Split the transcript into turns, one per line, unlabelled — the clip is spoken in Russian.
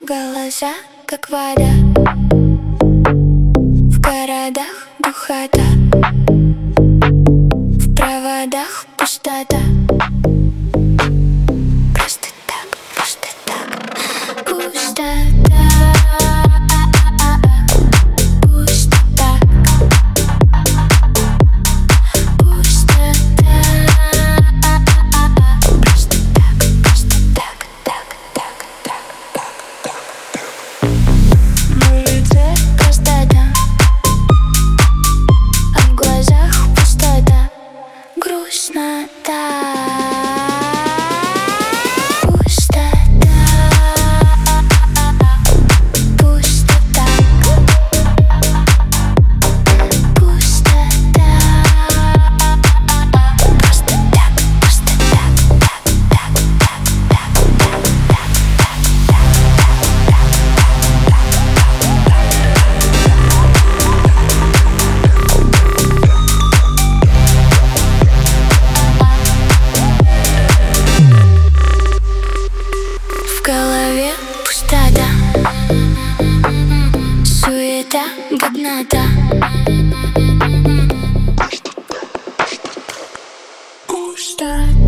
Голоса, как вода, в городах духота, в проводах пустота. Просто так, пустота. Пустота. В голове пустота, суета, годнота. Пустота.